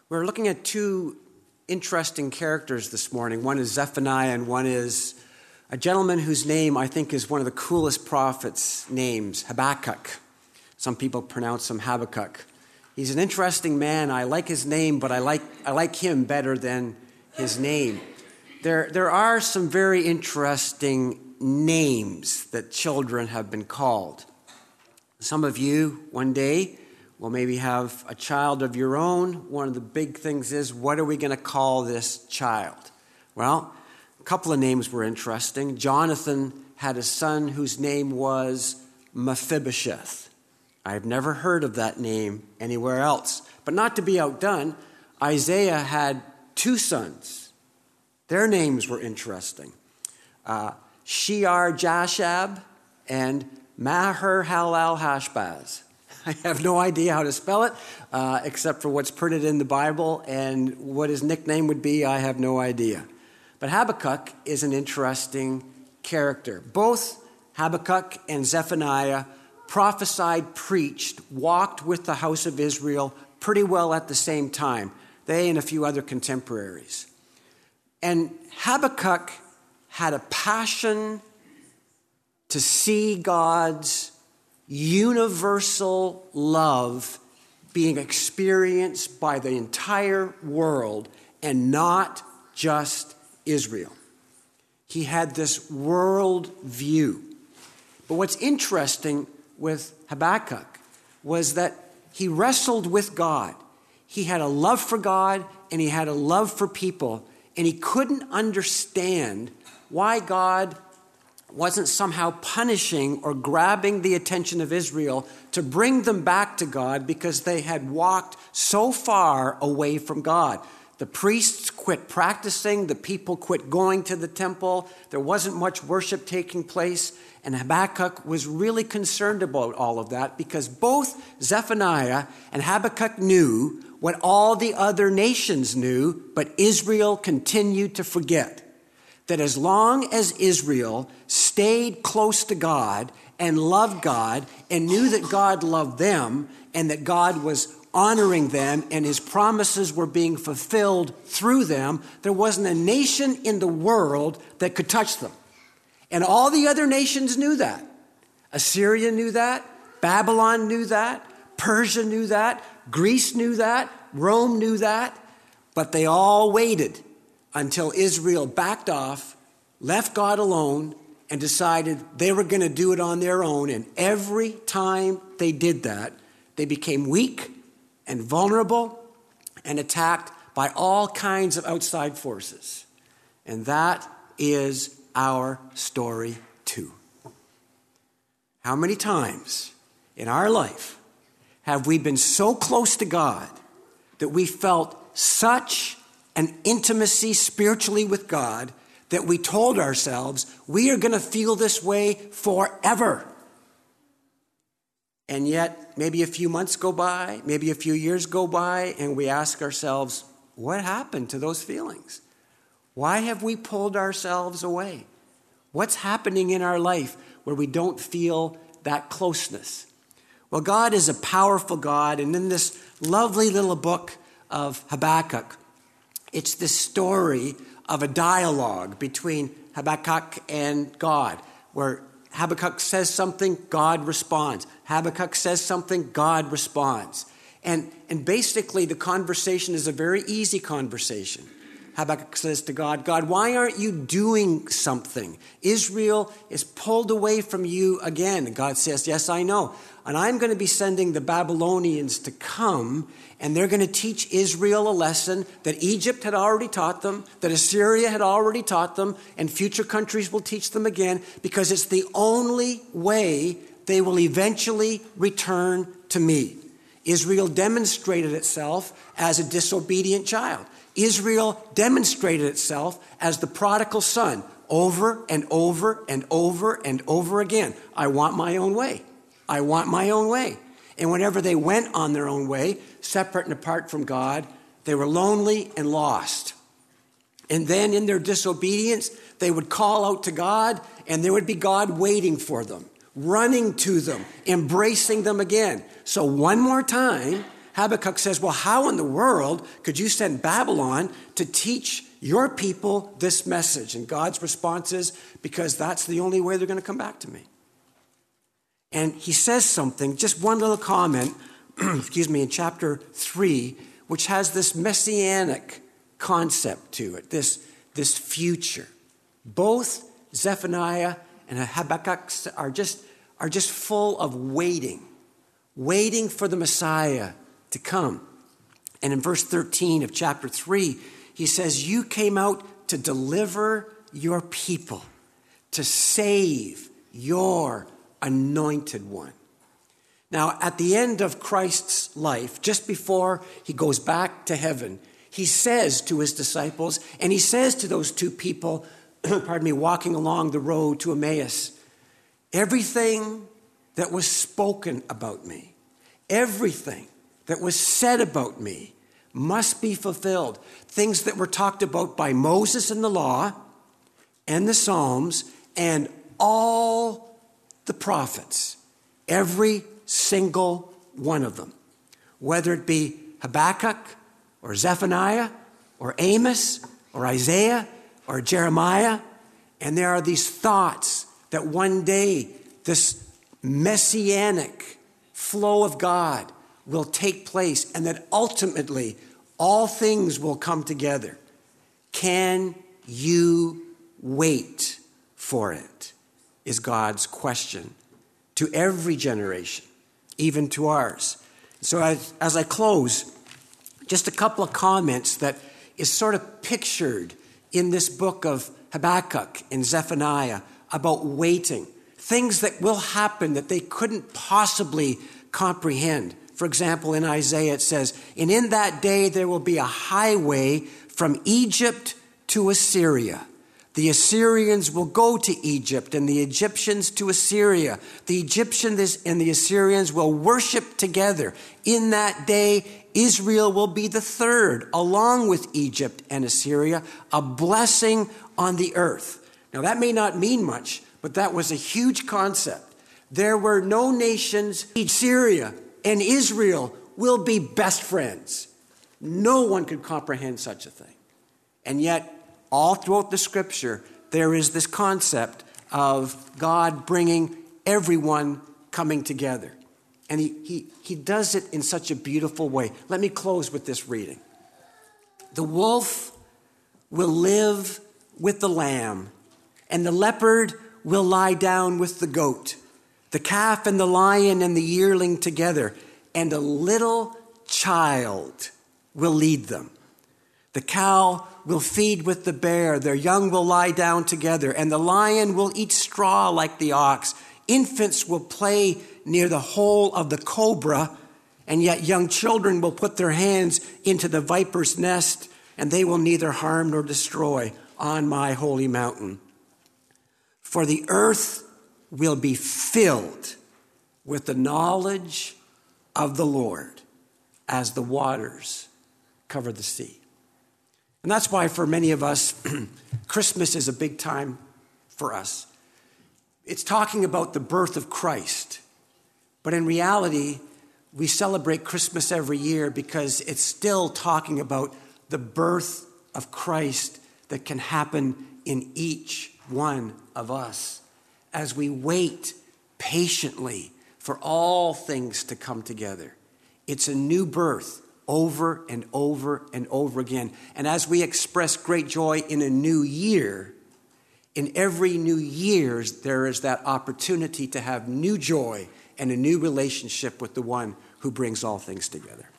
We're looking at two interesting characters this morning. One is Zephaniah and one is a gentleman whose name I think is one of the coolest prophets' names, Habakkuk. Some people pronounce him Habakkuk. He's an interesting man. I like his name, but I like him better than his name. There are some very interesting names that children have been called. Some of you one day will maybe have a child of your own. One of the big things is, what are we going to call this child? Well, a couple of names were interesting. Jonathan had a son whose name was Mephibosheth. I've never heard of that name anywhere else. But not to be outdone, Isaiah had two sons. Their names were interesting. Shear-Jashab and Maher-Halal-Hashbaz. I have no idea how to spell it, except for what's printed in the Bible, and what his nickname would be, I have no idea. But Habakkuk is an interesting character. Both Habakkuk and Zephaniah prophesied, preached, walked with the house of Israel pretty well at the same time. They and a few other contemporaries. And Habakkuk had a passion to see God's universal love being experienced by the entire world and not just Israel. He had this world view. But what's interesting with Habakkuk was that he wrestled with God. He had a love for God and he had a love for people, and he couldn't understand why God wasn't somehow punishing or grabbing the attention of Israel to bring them back to God because they had walked so far away from God. The priests quit practicing, the people quit going to the temple, there wasn't much worship taking place, and Habakkuk was really concerned about all of that because both Zephaniah and Habakkuk knew what all the other nations knew, but Israel continued to forget. That as long as Israel stayed close to God and loved God and knew that God loved them and that God was honoring them and his promises were being fulfilled through them, there wasn't a nation in the world that could touch them. And all the other nations knew that. Assyria knew that. Babylon knew that. Persia knew that. Greece knew that. Rome knew that. But they all waited until Israel backed off, left God alone, and decided they were going to do it on their own. And every time they did that, they became weak and vulnerable and attacked by all kinds of outside forces. And that is our story too. How many times in our life have we been so close to God that we felt such an intimacy spiritually with God that we told ourselves we are going to feel this way forever? And yet maybe a few months go by, maybe a few years go by, and we ask ourselves, what happened to those feelings? Why have we pulled ourselves away? What's happening in our life where we don't feel that closeness? Well, God is a powerful God, and in this lovely little book of Habakkuk, it's the story of a dialogue between Habakkuk and God, where Habakkuk says something, God responds. Habakkuk says something, God responds. And basically the conversation is a very easy conversation. Habakkuk says to God, God, why aren't you doing something? Israel is pulled away from you again. And God says, yes, I know. And I'm going to be sending the Babylonians to come, and they're going to teach Israel a lesson that Egypt had already taught them, that Assyria had already taught them, and future countries will teach them again, because it's the only way they will eventually return to me. Israel demonstrated itself as a disobedient child. Israel demonstrated itself as the prodigal son over and over and over and over again. I want my own way. I want my own way. And whenever they went on their own way, separate and apart from God, they were lonely and lost. And then in their disobedience, they would call out to God, and there would be God waiting for them, running to them, embracing them again. So one more time, Habakkuk says, well, how in the world could you send Babylon to teach your people this message? And God's response is, because that's the only way they're going to come back to me. And he says something, just one little comment, in chapter 3, which has this messianic concept to it, this future. Both Zephaniah and Habakkuk are just full of waiting for the Messiah to come. And in verse 13 of chapter 3, he says, you came out to deliver your people, to save your anointed one. Now, at the end of Christ's life, just before he goes back to heaven, he says to his disciples, and he says to those two people, walking along the road to Emmaus, everything that was spoken about me, everything that was said about me must be fulfilled. Things that were talked about by Moses in the law and the Psalms and all the prophets, every single one of them, whether it be Habakkuk or Zephaniah or Amos or Isaiah or Jeremiah. And there are these thoughts that one day this messianic flow of God will take place and that ultimately all things will come together. Can you wait for it? Is God's question to every generation, even to ours. So as I close, just a couple of comments that is sort of pictured in this book of Habakkuk and Zephaniah about waiting. Things that will happen that they couldn't possibly comprehend. For example, in Isaiah it says, and in that day there will be a highway from Egypt to Assyria. The Assyrians will go to Egypt and the Egyptians to Assyria. The Egyptians and the Assyrians will worship together. In that day, Israel will be the third, along with Egypt and Assyria, a blessing on the earth. Now that may not mean much, but that was a huge concept. There were no nations. Assyria and Israel will be best friends. No one could comprehend such a thing. And yet, all throughout the scripture, there is this concept of God bringing everyone coming together. And he does it in such a beautiful way. Let me close with this reading. The wolf will live with the lamb, and the leopard will lie down with the goat, the calf and the lion and the yearling together, and a little child will lead them. The cow will feed with the bear, their young will lie down together, and the lion will eat straw like the ox. Infants will play near the hole of the cobra, and yet young children will put their hands into the viper's nest, and they will neither harm nor destroy on my holy mountain. For the earth will be filled with the knowledge of the Lord as the waters cover the sea. And that's why for many of us, Christmas is a big time for us. It's talking about the birth of Christ. But in reality, we celebrate Christmas every year because it's still talking about the birth of Christ that can happen in each one of us as we wait patiently for all things to come together. It's a new birth over and over and over again. And as we express great joy in a new year, in every new year, there is that opportunity to have new joy and a new relationship with the one who brings all things together.